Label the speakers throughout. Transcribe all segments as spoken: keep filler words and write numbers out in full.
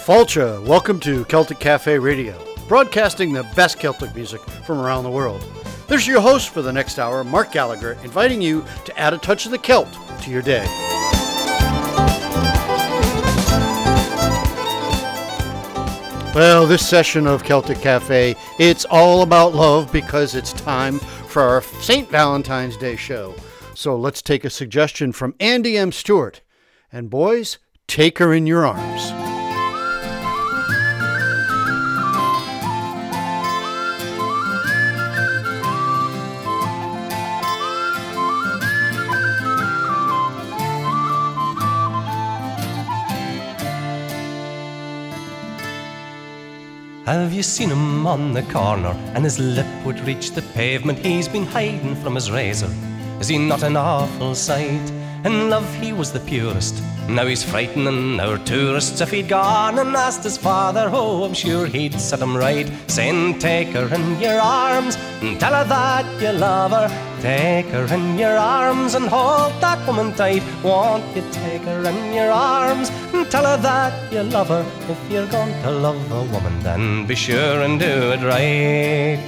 Speaker 1: Falcha, welcome to Celtic Cafe Radio, broadcasting the best Celtic music from around the world. This is your host for the next hour, Mark Gallagher, inviting you to add a touch of the Celt to your day. Well, this session of Celtic Cafe, it's all about love because it's time for our Saint Valentine's Day show. So let's take a suggestion from Andy M. Stewart. And boys, take her in your arms.
Speaker 2: Have you seen him on the corner, and his lip would reach the pavement? He's been hiding from his razor. Is he not an awful sight? In love he was the purest. Now he's frightening our tourists. If he'd gone and asked his father, oh, I'm sure he'd set him right, saying, take her in your arms and tell her that you love her. Take her in your arms and hold that woman tight. Won't you take her in your arms and tell her that you love her? If you're going to love a woman, then be sure and do it right.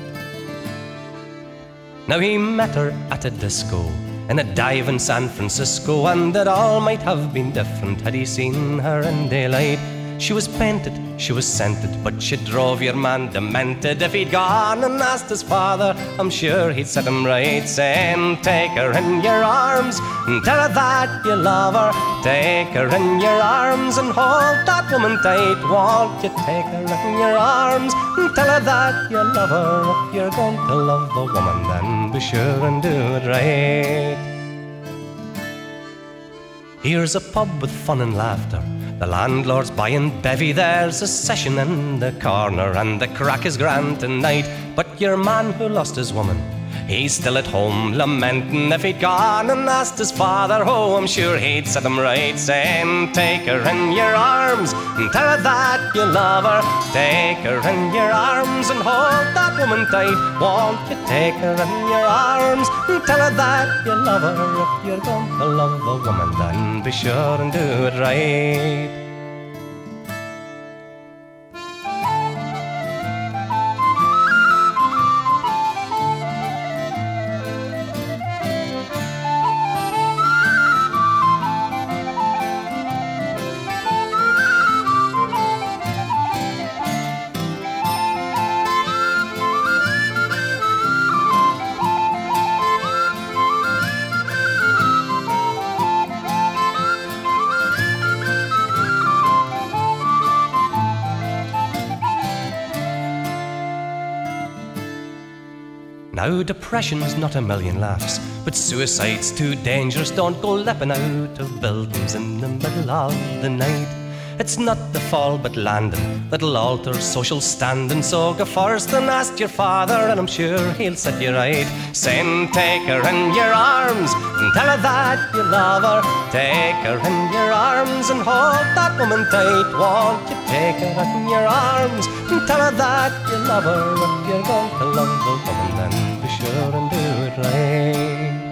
Speaker 2: Now he met her at a disco in a dive in San Francisco, and it all might have been different had he seen her in daylight. She was painted, she was scented, but she drove your man demented. If he'd gone and asked his father, I'm sure he'd set him right, saying, take her in your arms and tell her that you love her. Take her in your arms and hold that woman tight. Won't you take her in your arms and tell her that you love her? If you're going to love a woman, then be sure and do it right. Here's a pub with fun and laughter. The landlord's buying bevy, there's a session in the corner, and the crack is grand tonight. But your man who lost his woman, he's still at home lamenting. If he'd gone and asked his father, oh, I'm sure he'd set him right, saying, take her in your arms and tell her that you love her. Take her in your arms and hold that woman tight. Won't you take her in your arms and tell her that you love her? If you're going to love a woman, then be sure and do it right. Now depression's not a million laughs, but suicide's too dangerous. Don't go leaping out of buildings in the middle of the night. It's not the fall but landing that'll alter social standing. So go first and ask your father, and I'm sure he'll set you right, saying, take her in your arms and tell her that you love her. Take her in your arms and hold that woman tight. Won't you take her in your arms and tell her that you love her? If you're going to love a woman, then be sure and do it right.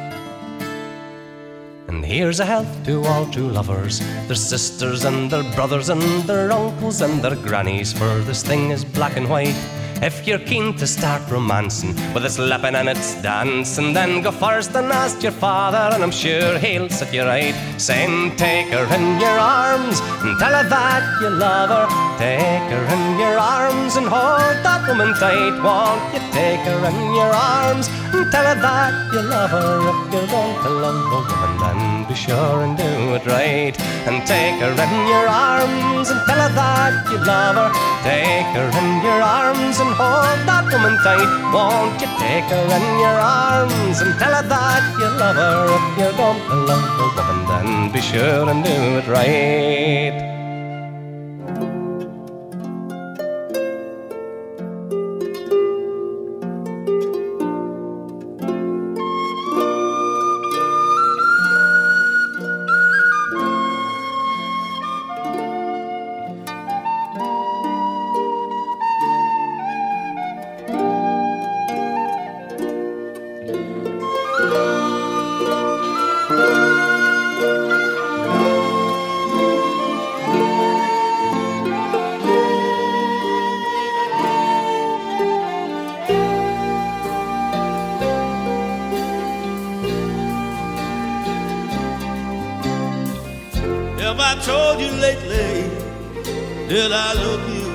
Speaker 2: And here's a health to all true lovers, their sisters and their brothers and their uncles and their grannies, for this thing is black and white. If you're keen to start romancing with its lepping and its dancing, then go first and ask your father, and I'm sure he'll set you right, saying, take her in your arms and tell her that you love her. Take her in your arms and hold that woman tight. Won't you take her in your arms and tell her that you love her? If you're going to love a woman, then be sure and do it right. And take her in your arms and tell her that you love her. Take her in your arms and hold that woman tight. Won't you take her in your arms and tell her that you love her? If you're going to love a woman, then be sure and do it right.
Speaker 3: I told you lately that I love you?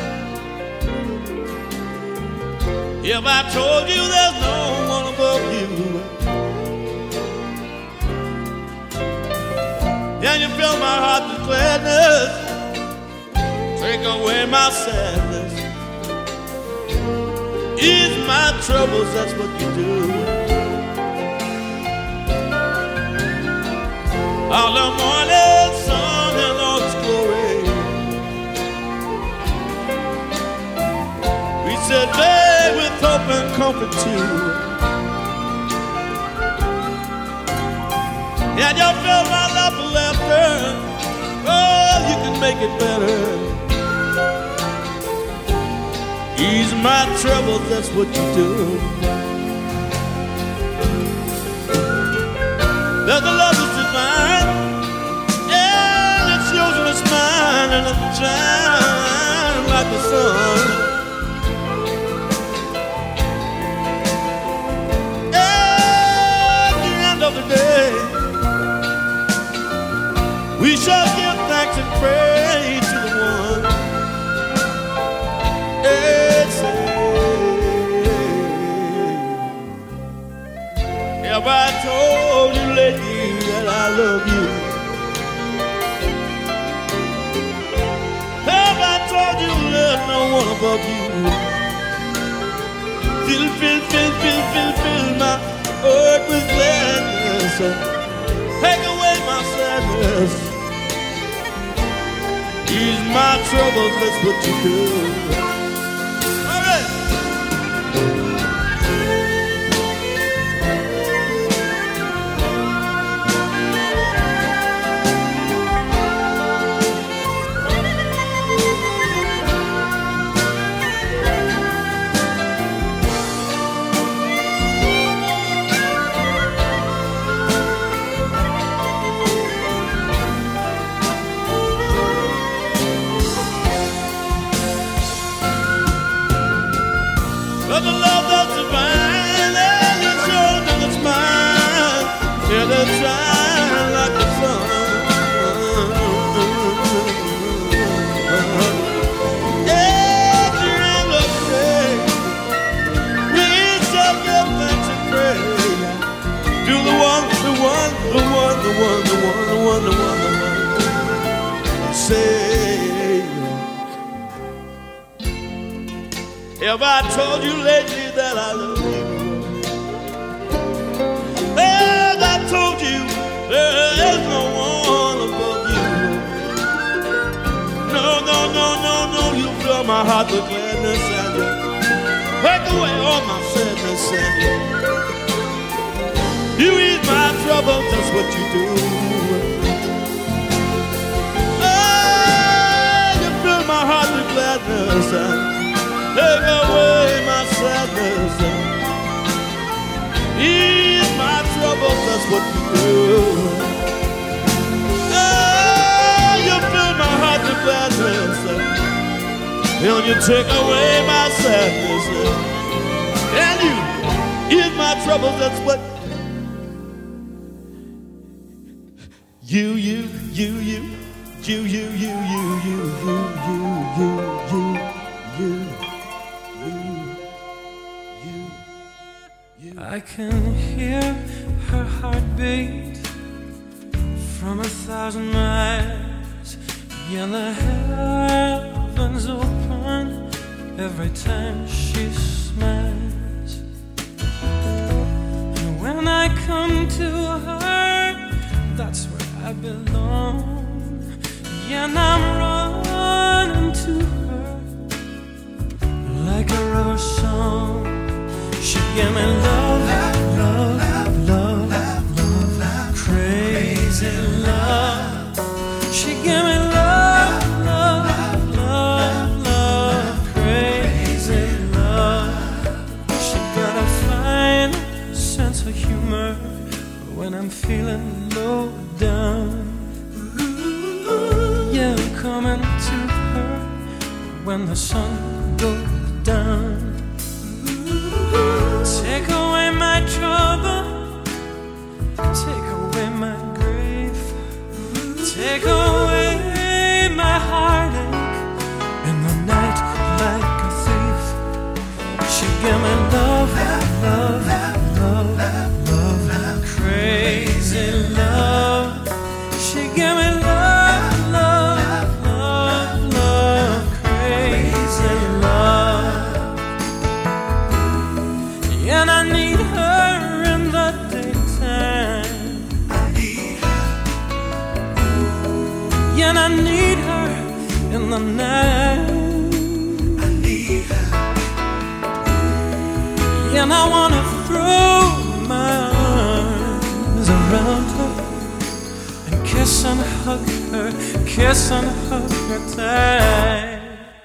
Speaker 3: If I told you there's no one above you, and you fill my heart with gladness, take away my sadness, ease my troubles, that's what you do. All the morning sun and all its glory, we said, babe, with hope and comfort too. And you fill my life with laughter, oh, you can make it better. Ease my troubles, that's what you do. There's a love that's divine, and it's yours and it's mine, and it's shine like the sun. At the end of the day, we shall give thanks and praise to the one. It's Have I told you lately that I love you? Have I told you there's no one above you? Fill, fill, fill, fill, fill, fill my heart with gladness. Take away my sadness. Ease my troubles, that's what you do. All right. But the love that's divine, and it's yours and it's mine, and it's shine like the sun. At the end of the day, we shall give thanks and praise to the one, the one, the one, the one, the one, the one, the one, the one. Say, have I told you lately that I love you? Have I told you there is no one above you? No, no, no, no, no, you fill my heart with gladness and you take away all my sadness and you, you ease my trouble, that's what you do. Oh, you fill my heart with gladness and take away my sadness, ease my troubles, that's what you do. Oh, you fill my heart with gladness, and you take away my sadness, and you ease my troubles, that's what you, you, you, you, you, you, you, you, you, you, you, you, you, you.
Speaker 4: I can hear her heartbeat from a thousand miles. Yeah, the heavens open every time she smiles. And when I come to her, that's where I belong. Yeah, and I'm running to her like a rubber song. She gave me love, love, love, love, love, crazy love. She gave me love, love, love, love, crazy love. She got a fine sense of humor when I'm feeling low down. Yeah, I'm coming to her when the sun goes down. Take away my trouble, take away my grief, take away love, love, love, love, love, crazy love. She gave me love, love, love, love, crazy love. And I need her in the daytime. I need her. And I need her in the night. I need her. And I wanna throw my arms around her and kiss and hug her, kiss and hug her tight.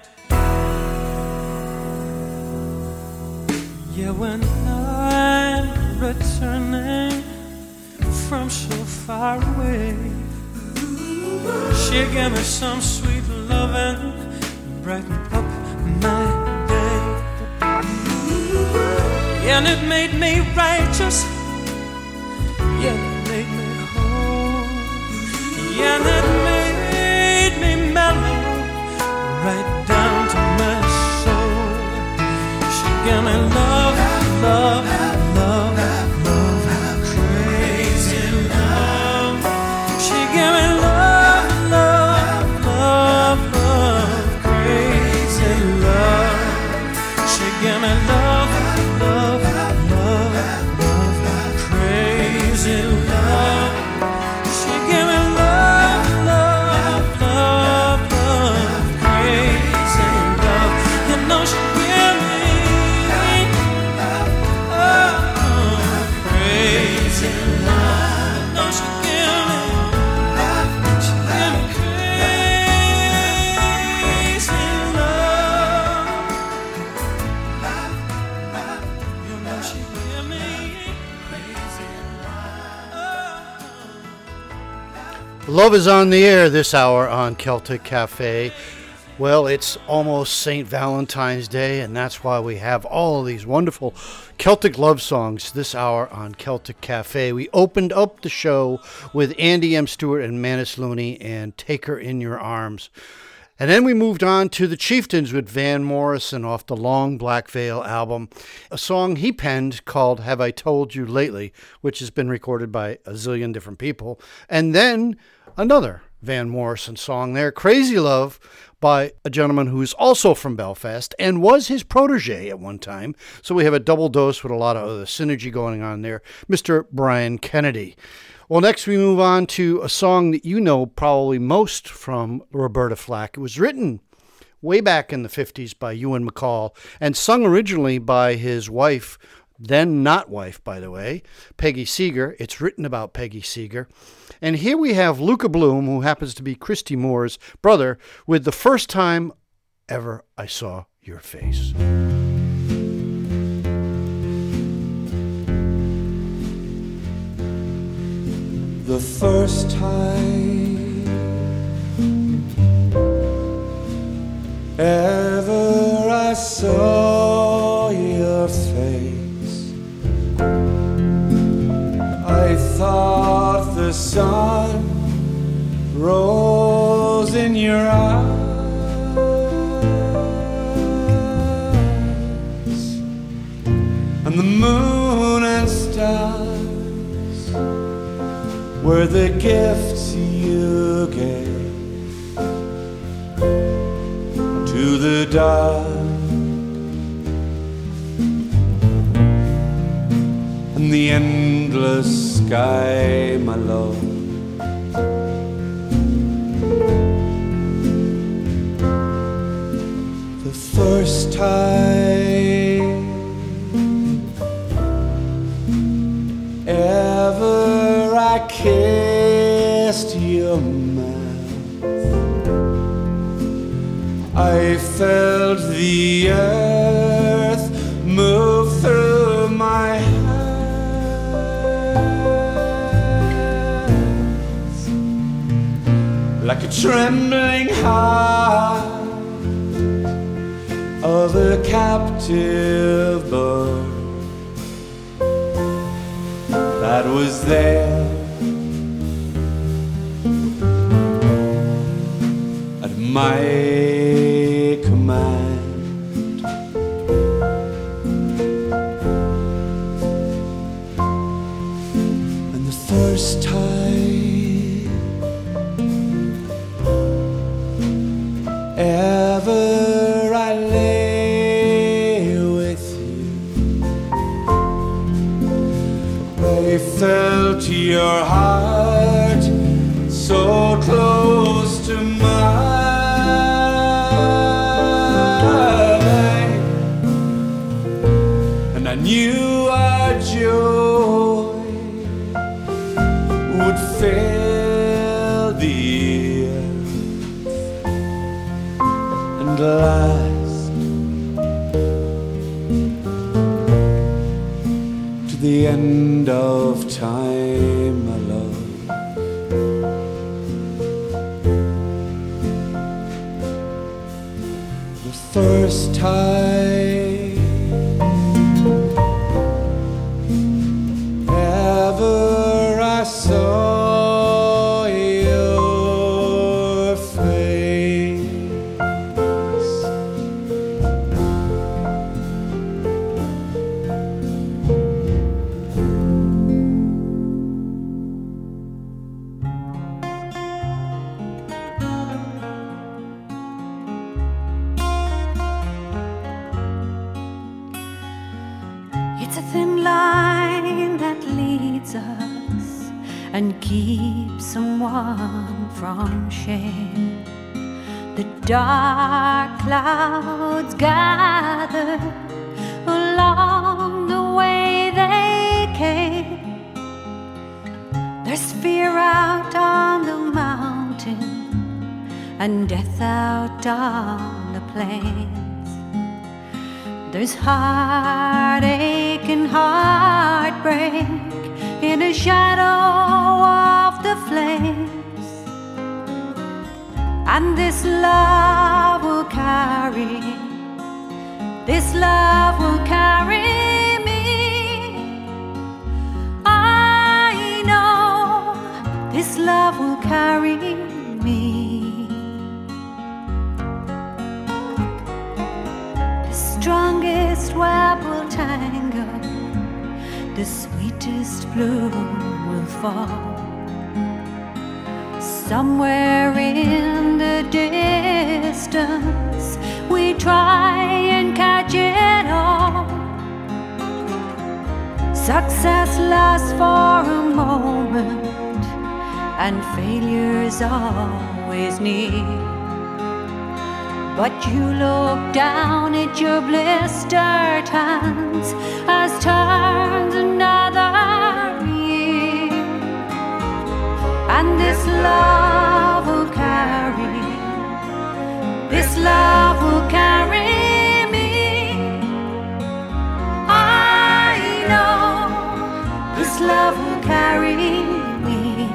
Speaker 4: Yeah, when I'm returning from so far away, she gave me some sweet loving, brighten up my day. And it made me righteous, yeah, it made me whole, yeah, it made me mellow, right down to my soul. She gave me love, love, love, love, crazy love. She gave me love, love, love, love, crazy love. She gave me love, love, love, love, crazy love. She gave me love, love, love, love, crazy love. You know she gave me, oh, crazy love. You know she gave me, she gave me crazy love. You know she gave me crazy love.
Speaker 1: Love is on the air this hour on Celtic Cafe. Well, it's almost Saint Valentine's Day, and that's why we have all of these wonderful Celtic love songs this hour on Celtic Cafe. We opened up the show with Andy M. Stewart and Manus Looney and Take Her in Your Arms. And then we moved on to the Chieftains with Van Morrison off the Long Black Veil album, a song he penned called Have I Told You Lately, which has been recorded by a zillion different people. And then another Van Morrison song there, Crazy Love, by a gentleman who's also from Belfast and was his protege at one time. So we have a double dose with a lot of other synergy going on there, Mister Brian Kennedy. Well, next we move on to a song that you know probably most from Roberta Flack. It was written way back in the fifties by Ewan MacColl and sung originally by his wife, then not wife, by the way, Peggy Seeger. It's written about Peggy Seeger. And here we have Luca Bloom, who happens to be Christy Moore's brother, with The First Time Ever I Saw Your Face.
Speaker 3: The first time ever I saw your face, I thought the sun rose in your eyes, and the moon and stars were the gifts you gave to the dark, and the endless sky, my love. The first time ever I kissed your mouth, I felt the earth move through my hands like a trembling heart of a captive bird that was there at my command. first time ever I lay with you, I felt your heart so close to mine, and I knew our joy would fill the earth and last to the end of time, my love. The first time ever I saw your face,
Speaker 5: it's a thin line that leads us and keeps someone from shame. The dark clouds gather along the way they came. There's fear out on the mountain and death out on the plains. There's heartache and heartbreak in the shadow of the flames. And this love will carry, this love will carry me. I know this love will carry me. The strongest web will tangle, the sweetest bloom will fall. Somewhere in the distance, we try and catch it all. Success lasts for a moment, and failure's always near. But you look down at your blistered hands as turns another year. And this love will carry, this love will carry me. I know this love will carry me.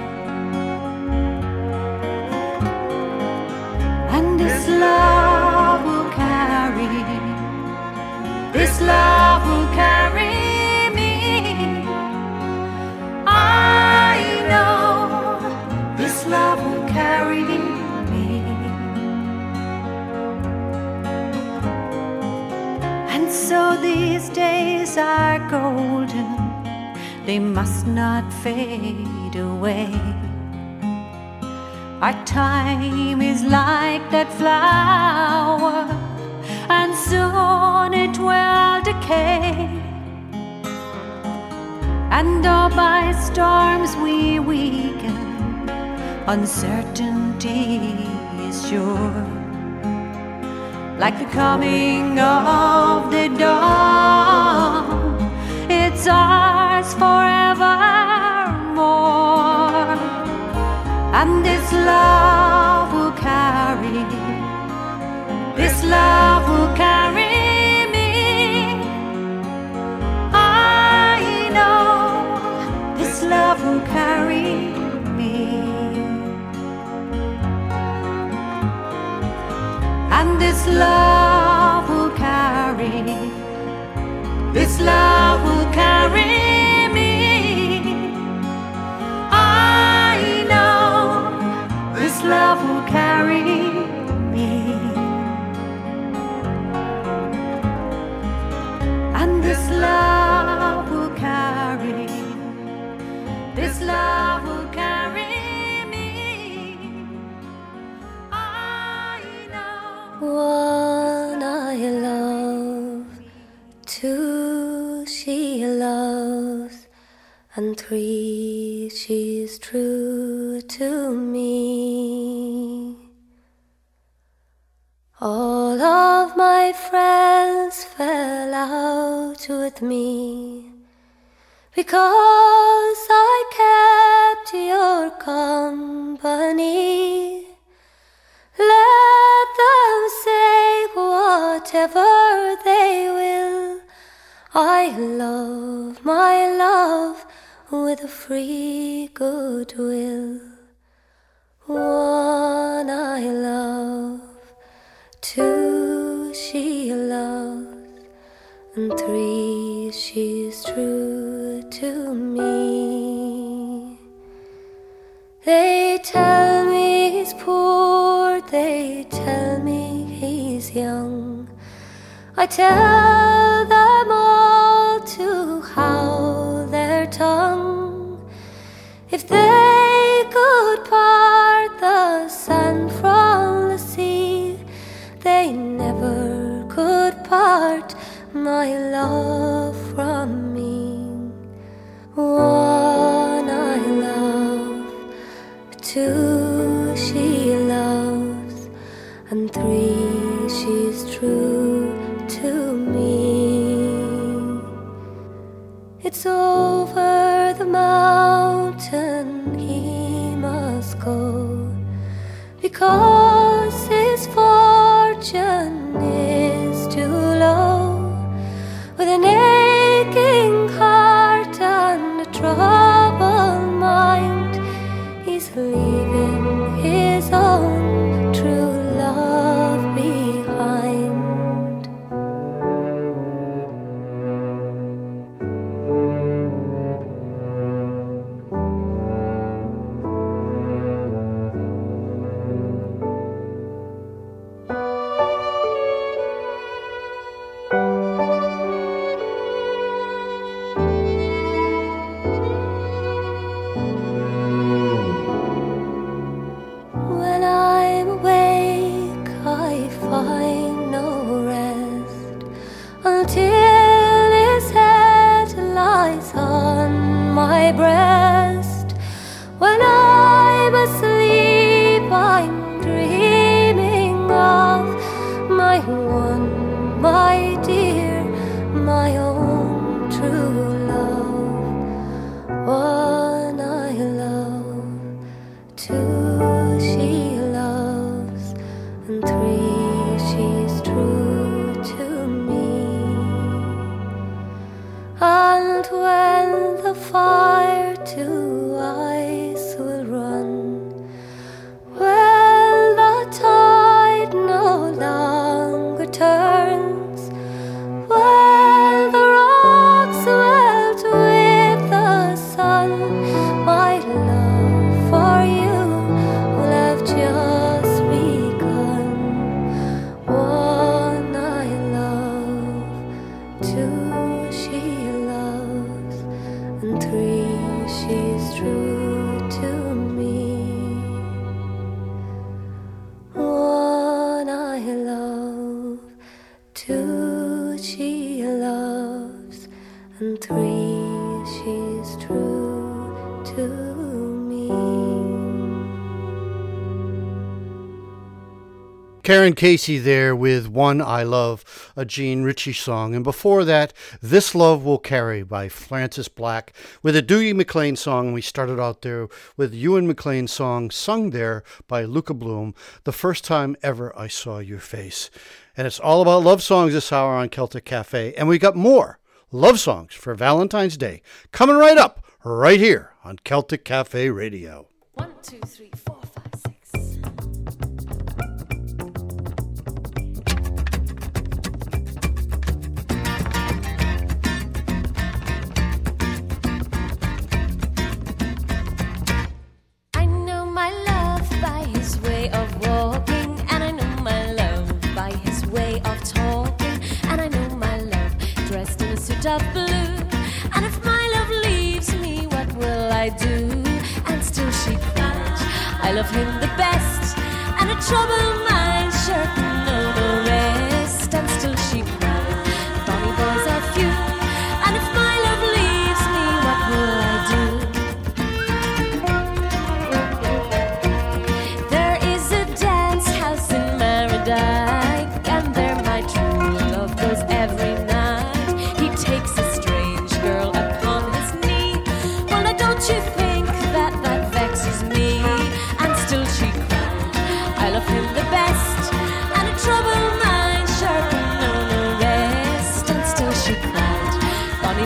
Speaker 5: And this love will carry, this love will carry me. I know this love will carry me. And so these days are golden, they must not fade away. Our time is like that flower, and soon it will decay. And though by storms we weaken, uncertainty is sure. Like the coming of the dawn, it's ours forevermore. And this love will carry, this love will carry me. I know this love will carry me. And this love will carry, this love will carry me. I know this love will carry me. And this love will carry, this love she loves, and three she's true to me. All of my friends fell out with me because I kept your company. Let them say whatever they will. I love my love with a free goodwill. One I love, two she loves, and three she's true to me. They tell me he's poor, they tell me he's young. I tell them all to howl their tongue. If they could part the sand from the sea, they never could part my love from me. One I love, two she loves, and three she's true to me. It's over the mountain he must go, because his fortune is too low. With an aching heart and a troubled mind, he's leaving his own true love behind. Breast. When I'm asleep, I'm dreaming of my one, my dear, my own true love. One I love, two she loves, and three she's true to me. And when the fire to ice will run, when the tide no longer turns, when the rocks melt with the sun, my love for you will have just begun. One I love, two she loves, and three she's true to me. One I love, two she loves, and three she's true to me.
Speaker 1: Karen Casey there with One I Love, a Gene Ritchie song. And before that, This Love Will Carry by Francis Black with a Dewey McLean song. We started out there with Ewan McLean's song sung there by Luca Bloom, The First Time Ever I Saw Your Face. And it's all about love songs this hour on Celtic Cafe. And we got more love songs for Valentine's Day coming right up, right here on Celtic Cafe Radio.
Speaker 5: One, two, three, four, five, six. I know my love by his way of walking, and I know my love by his way of talking, and I know my love dressed in a suit of blue. And if my love leaves me, what will I do? And still she cries, I love him the best, and a troubled mind sure can know no rest. And still she cries, bonny boys are few, and if my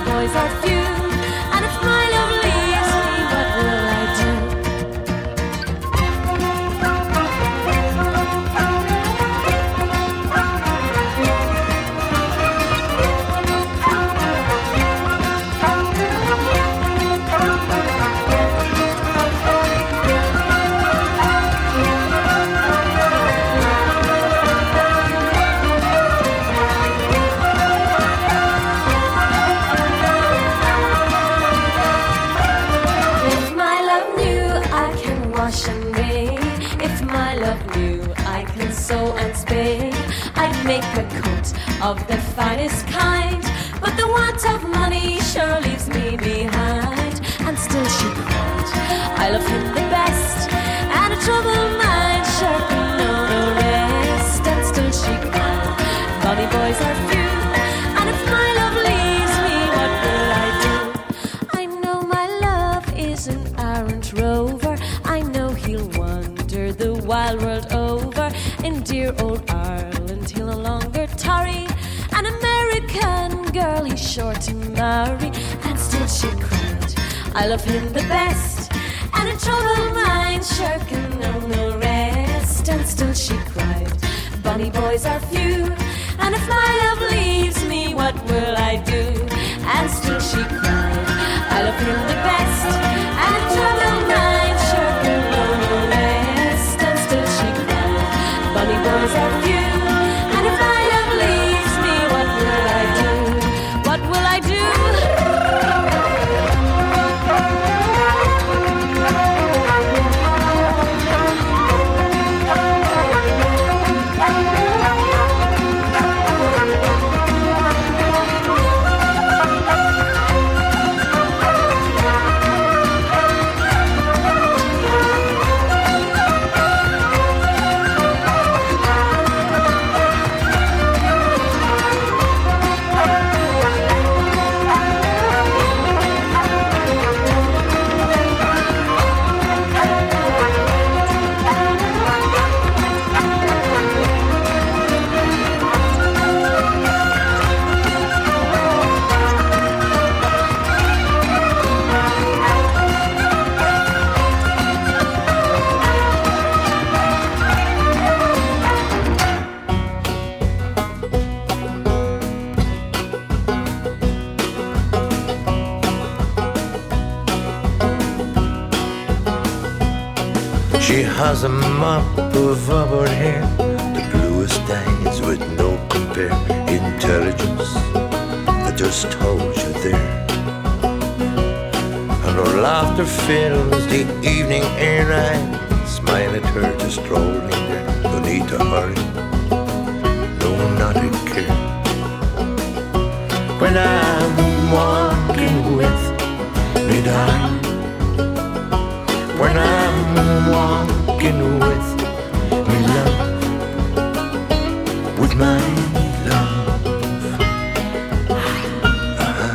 Speaker 5: boys are few, and if my love leaves me, what will I do? Sew and spin, I'd make a coat of the finest kind, but the want of money sure leaves me behind. And still she cried, I love him the best, and a troubled mind sure can know no rest. And still she cried, bonny boys are few, and if my love leaves me, what will I do? I know my love is an errant rover, I know he'll wander the wild world over. In dear old Ireland he'll no longer tarry, an American girl he's sure to marry. And still she cried, I love him the best, and a troubled mind sure can know no rest. And still she cried, bonny boys are few, and if my love leaves me, what will I do? And still she cried, I love him the best, and a troubled mind sure can know no rest. And still she cried, bonny boys are few, and if my love leaves me, what will I do? What will I do?
Speaker 6: She has a mop of auburn hair, the bluest eyes with no compare, intelligence that just holds you there. And her laughter fills the evening air. I smile at her just strolling there. No need to hurry, no, not a care. When I'm walking with me darling, when I'm walking with me love, with my love. Uh-huh.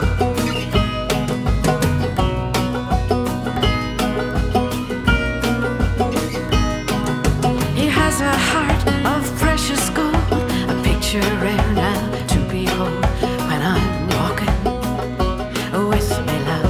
Speaker 7: He has a heart of precious gold, a picture rare now to behold. When I'm walking with me love,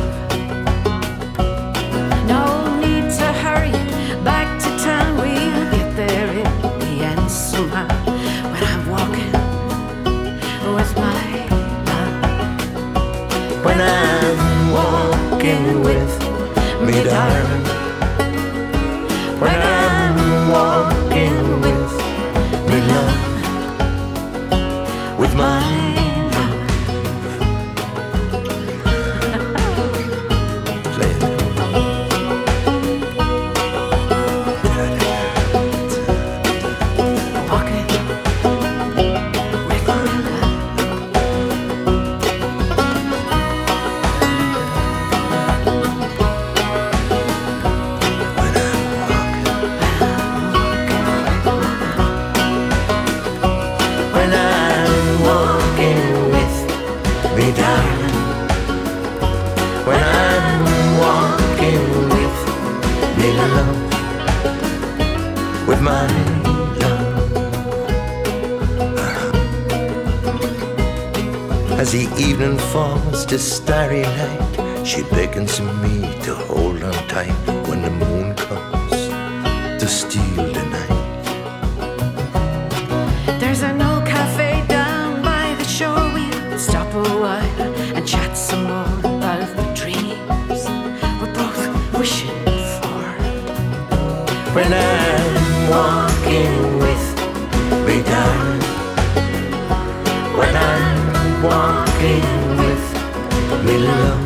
Speaker 7: no need to hurry back to town, we'll get there in the end somehow. When I'm walking with my love,
Speaker 6: When I'm walking with me darling, when I'm walking with me love, with my love. Play it.
Speaker 7: walking with my love.
Speaker 6: When I'm walking with me darling, when I'm walking with me love, with my love. As the evening falls to starry night, she beckons me to hold on tight when the moon comes to steal the night.
Speaker 7: There's an old cafe down by the shore. We'll stop a while and chat some more about the dreams we're both wishing for.
Speaker 6: When I'm walking with me, darling, when I'm walking with me, love,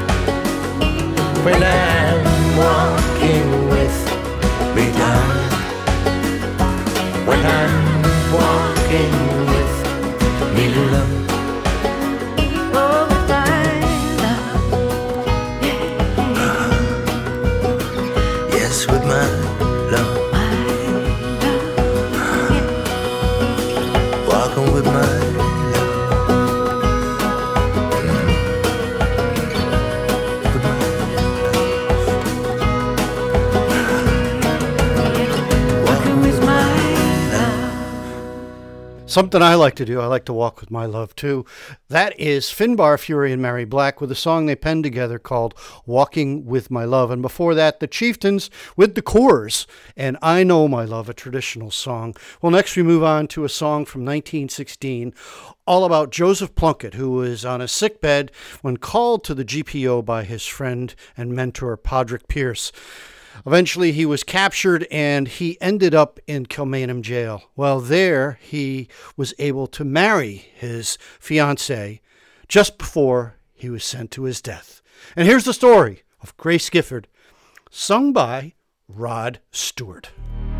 Speaker 6: when I'm walking with me, darling, when I'm walking with me, love.
Speaker 7: Oh, my love, yeah.
Speaker 6: Yes, with my love,
Speaker 7: My love, yeah.
Speaker 6: walking with my love.
Speaker 7: Walking with my love.
Speaker 1: Something I like to do. I like to walk with my love, too. That is Finbar Fury and Mary Black with a song they penned together called Walking with My Love. And before that, the Chieftains with the Coors and I Know My Love, a traditional song. Well, next we move on to a song from nineteen sixteen, all about Joseph Plunkett, who was on a sickbed when called to the G P O by his friend and mentor, Padraig Pearse. Eventually, he was captured and he ended up in Kilmainham jail. Well, there he was able to marry his fiancée just before he was sent to his death. And here's the story of Grace Gifford, sung by Rod Stewart.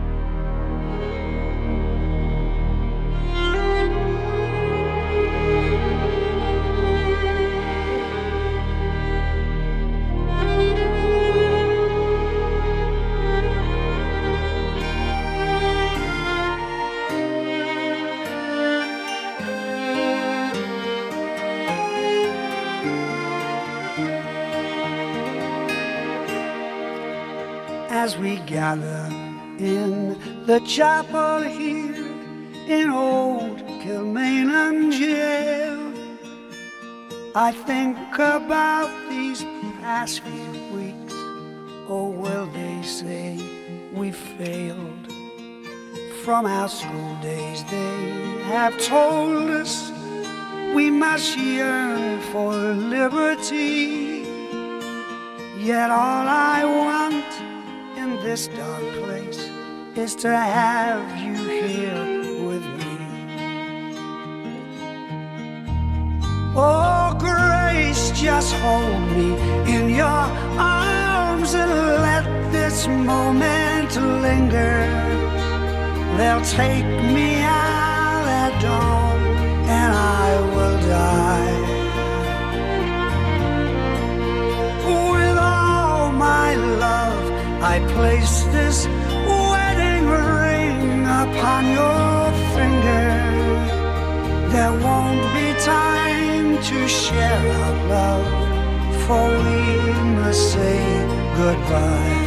Speaker 8: As we gather in the chapel here in old Kilmainham jail, I think about these past few weeks. Oh, will they say we failed? From our school days they have told us we must yearn for liberty. Yet all I want in this dark place is to have you here with me. Oh, Grace, just hold me in your arms and let this moment linger. They'll take me out at dawn and I will die. With all my love I place this wedding ring upon your finger. There won't be time to share our love, for we must say goodbye.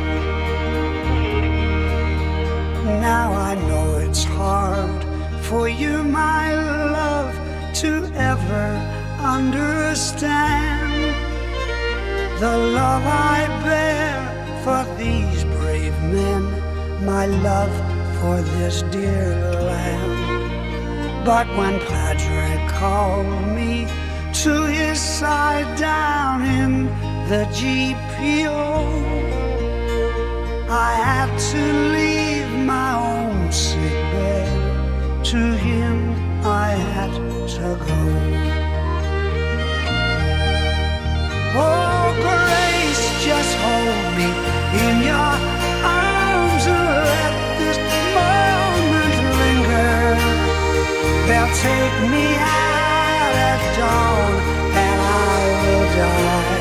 Speaker 8: Now I know it's hard for you, my love, to ever understand the love I bear for these brave men, my love for this dear land. But when Padraig called me to his side down in the G P O, I had to leave my own sick bed. To him I had to go. Oh, Grace, just hold me in your arms and let this moment linger. They'll take me out at dawn and I will die.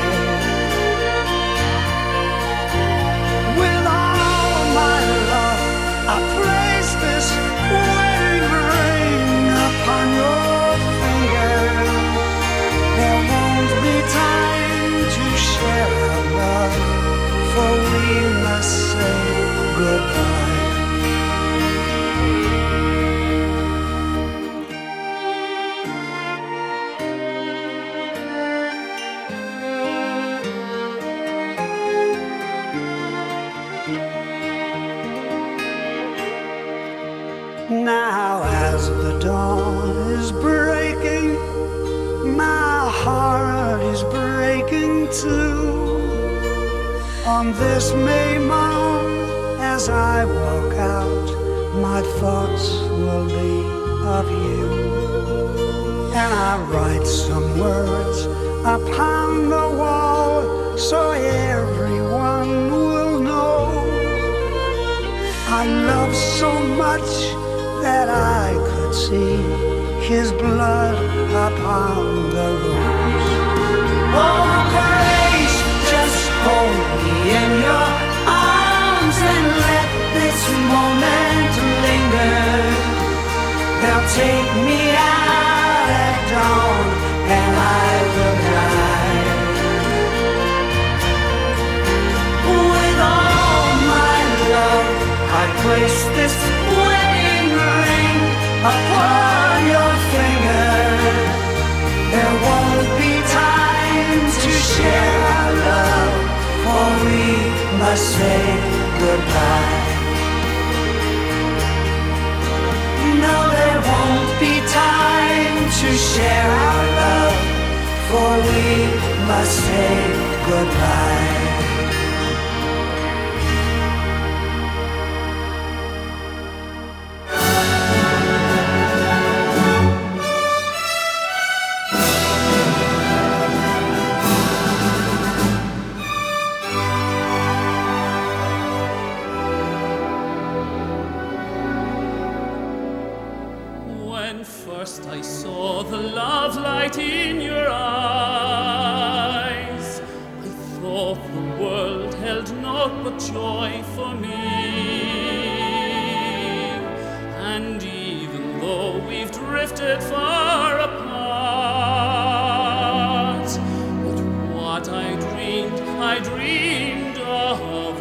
Speaker 8: With all my love I place this wedding ring upon your finger. There won't be time to share our love, for we must say goodbye. is breaking too. On this May morn, as I walk out, my thoughts will be of you. And I write some words upon the wall so everyone will know. I love so much that I could see his blood upon the rose. Oh, Grace, just hold me in your arms and let this moment linger. They'll take me out at dawn and I will die. With all my love, I place this wedding ring upon your finger. There won't be time to share our love, for we must say goodbye. No, there won't be time to share our love, for we must say goodbye.
Speaker 4: I saw the love light in your eyes. I thought the world held naught but joy for me. And even though we've drifted far apart, but what I dreamed, I dreamed of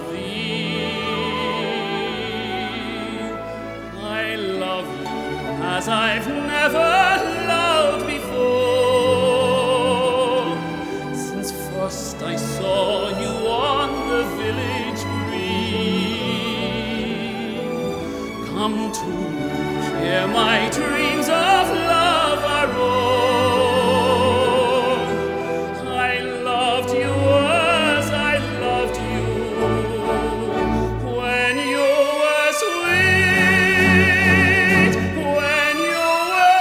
Speaker 4: thee. I love you as I've never loved before, since first I saw you on the village green. Come to me, hear my dreams of love are o'er. I loved you as I loved you when you were sweet, when you were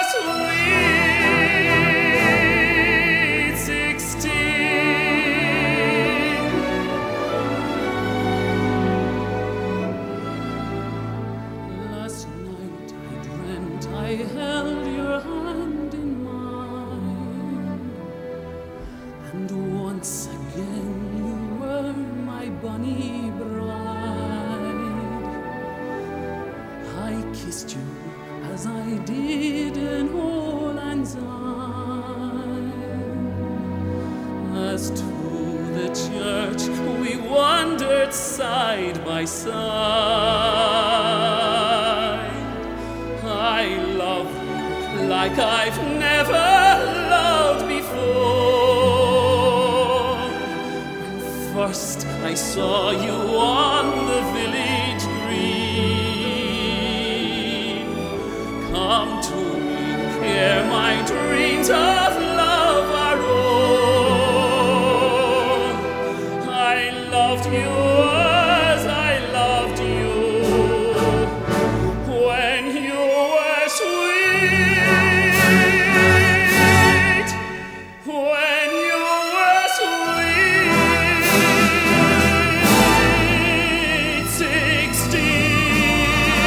Speaker 4: sweet sixteen. Last night I dreamt I held your hand in mine, and once again you were my bonny bride. I kissed you as I did in Old Lang Syne. As to the church we wandered side by side. I love you like I've never loved before. When first I saw you on the village green. Come to me, hear my dreams of love are o'er. I loved you as I loved you when you were sweet, when you were sweet sixteen.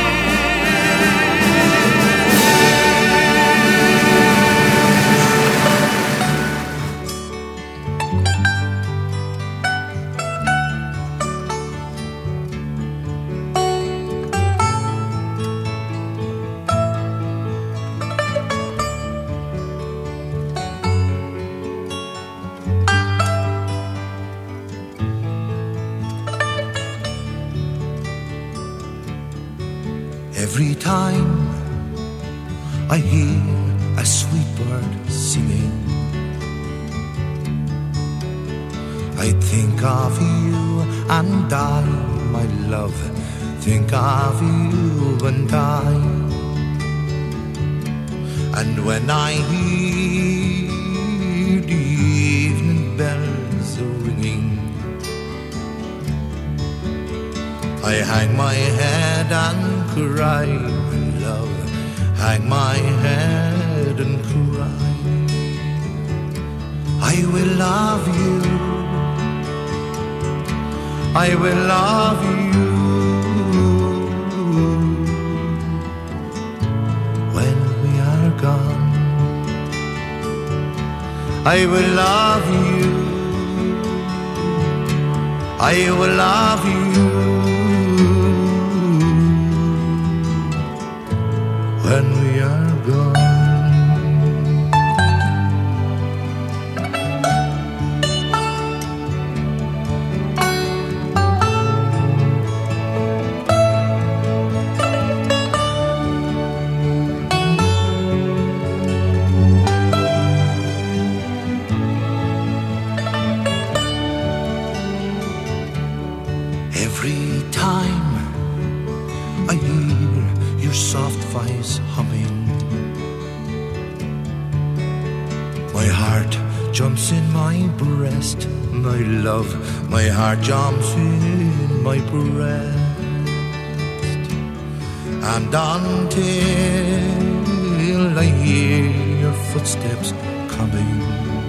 Speaker 6: Every time I hear a sweet bird singing, I think of you and I, my love, think of you and I. And when I hear the evening I hang my head and cry, my love, hang my head and cry. I will love you, I will love you when we are gone. I will love you, I will love you when we are gone. Every time I hear your soft voice humming, my heart jumps in my breast, my love, my heart jumps in my breast. And until I hear your footsteps coming,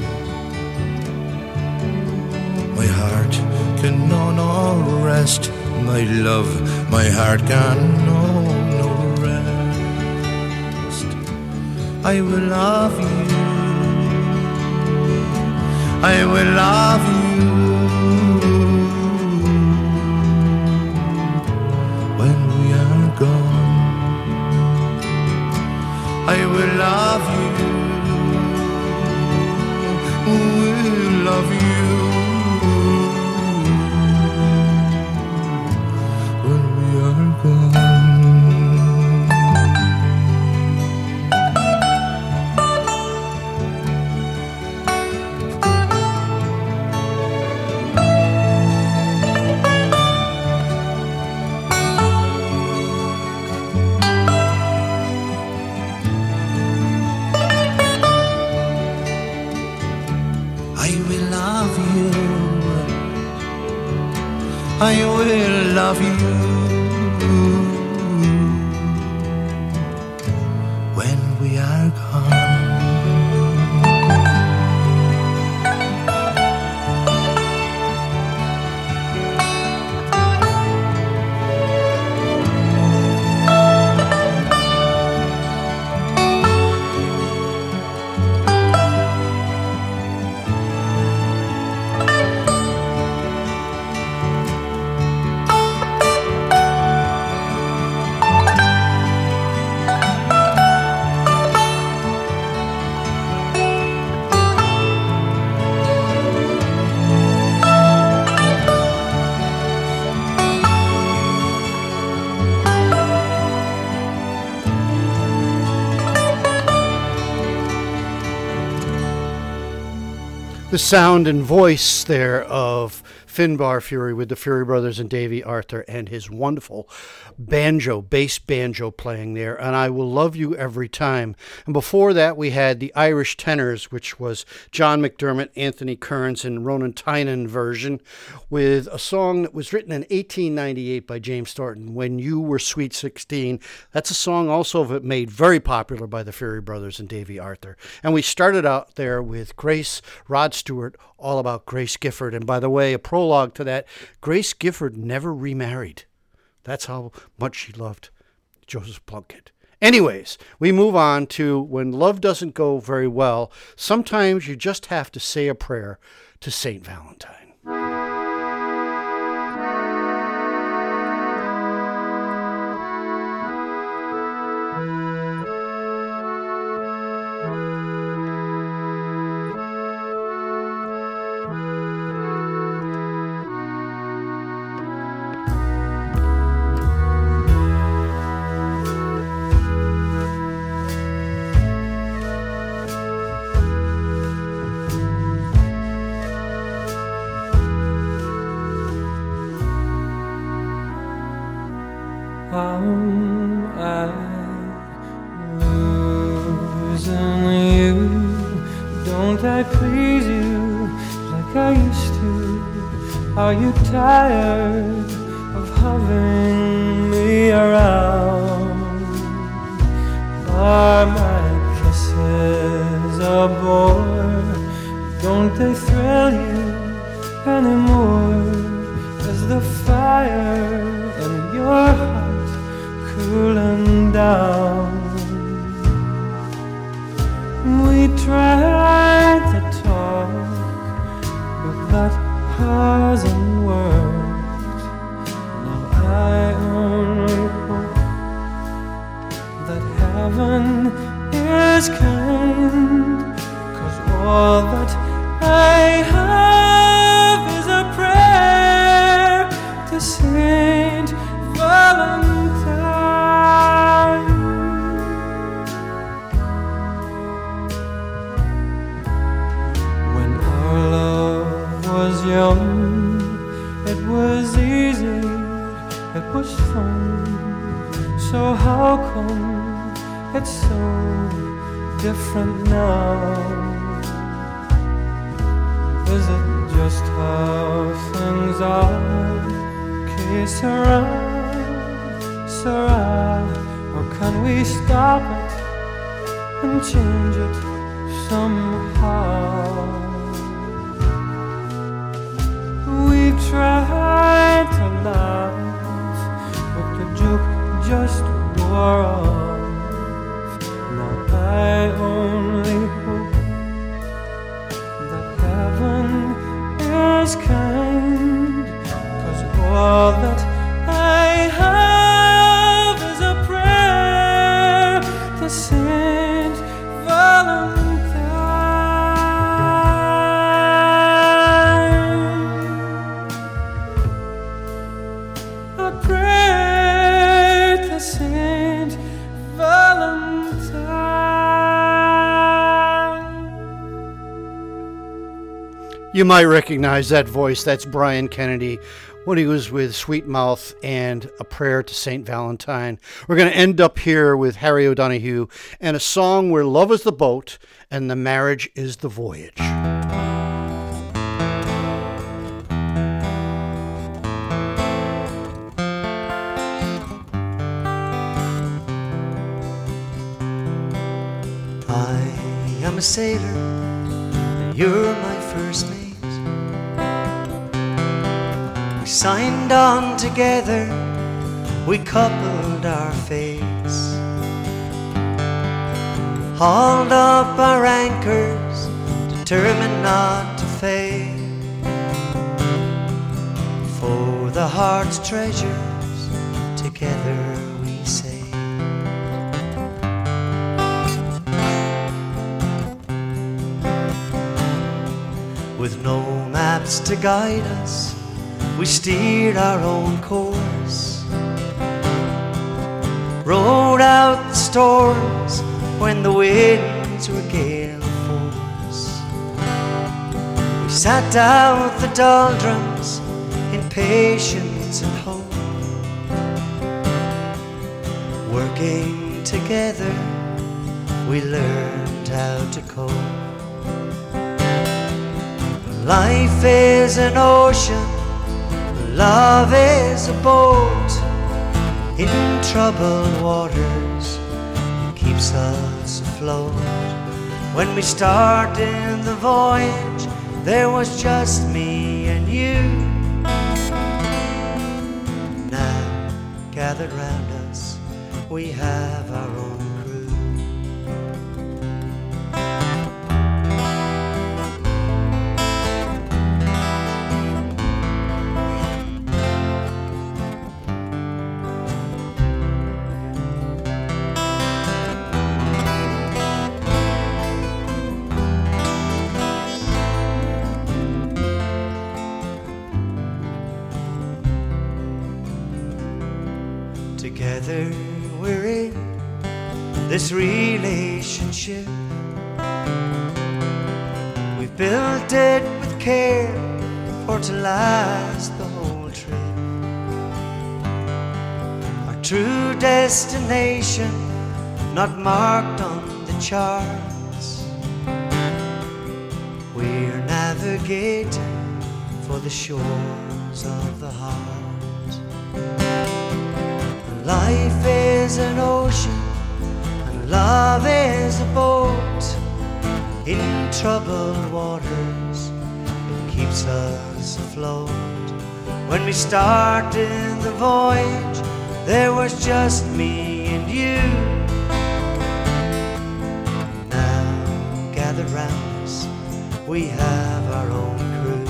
Speaker 6: my heart can know no rest, my love, my heart can know no rest. I will love you, I will love you when we are gone. I will love you, will love you when we are gone. I will love you when we are gone.
Speaker 1: The sound and voice there of Finbar Furey with the Furey Brothers and Davy Arthur and his wonderful banjo, bass banjo playing there, and I Will Love You Every Time. And before that, we had the Irish Tenors, which was John McDermott, Anthony Kearns, and Ronan Tynan version, with a song that was written in eighteen ninety-eight by James Thornton, When You Were Sweet sixteen. That's a song also made very popular by the Furey Brothers and Davy Arthur. And we started out there with Grace, Rod Stewart, All About Grace Gifford. And by the way, a prologue to that, Grace Gifford never remarried. That's how much she loved Joseph Plunkett. Anyways, we move on to when love doesn't go very well, sometimes you just have to say a prayer to Saint Valentine.
Speaker 4: Are you tired of having me around are my kisses aboard. Don't they thrill you anymore? Is the fire in your heart cooling down? We tried to talk, but that hasn't worked. Now I only hope that heaven is kind, 'cause all that I have is a prayer to Saint Valentine. When our love was young, it was easy, it was fun. So how come it's so different now? Is it just how things are? Que sera, sera, or can we stop it and change it somehow? We've tried to laugh, but the joke just wore off. Now I only hope that heaven is kind, 'cause all that I have is a prayer to Saint Valentine. A prayer to Saint Valentine.
Speaker 1: You might recognize that voice. That's Brian Kennedy when he was with Sweet Mouth and A Prayer to Saint Valentine. We're going to end up here with Harry O'Donoghue and a song where love is the boat and the marriage is the voyage.
Speaker 6: I am a sailor, and you're my first mate. We signed on together, we coupled our fates, hauled up our anchors, determined not to fade. For the heart's treasures, together we say. With no maps to guide us, we steered our own course, rode out the storms when the winds were gale force. We sat out the doldrums in patience and hope, working together we learned how to cope. Life is an ocean, love is a boat. In troubled waters, it keeps us afloat. When we started the voyage, there was just me and you. Now, gathered round us, we have our own crew. Together we're in this relationship. We've built it with care for to last the whole trip. Our true destination not marked on the charts. We're navigating for the shores of the heart. Life is an ocean and love is a boat. In troubled waters, it keeps us afloat. When we started the voyage, there was just me and you. Now, gathered round us, we have our own crew.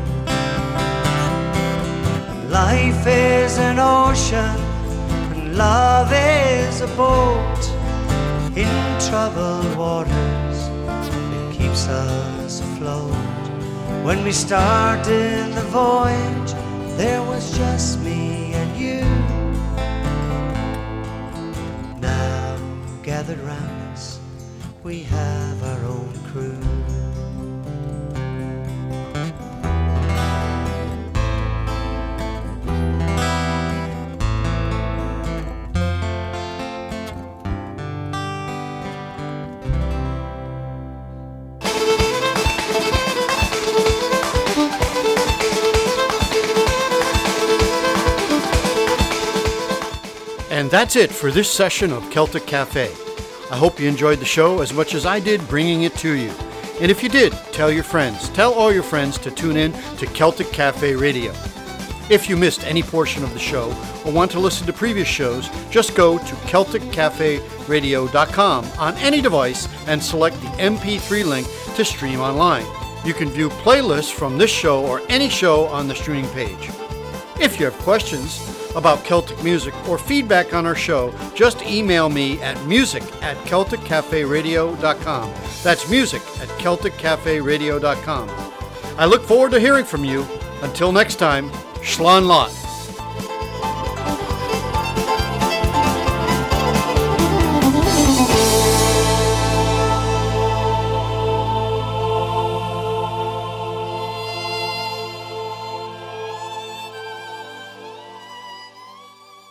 Speaker 6: Life is an ocean, and love is a boat. In troubled waters, it keeps us afloat. When we started the voyage, there was just me and you. Now, gathered round us, we have our own crew.
Speaker 1: And that's it for this session of Celtic Cafe. I hope you enjoyed the show as much as I did bringing it to you. And if you did, tell your friends. Tell all your friends to tune in to Celtic Cafe Radio. If you missed any portion of the show or want to listen to previous shows, just go to celtic cafe radio dot com on any device and select the M P three link to stream online. You can view playlists from this show or any show on the streaming page. If you have questions about Celtic music or feedback on our show, just email me at music at celtic cafe radio dot com. That's music at celtic cafe radio dot com. I look forward to hearing from you. Until next time, Slán Lot.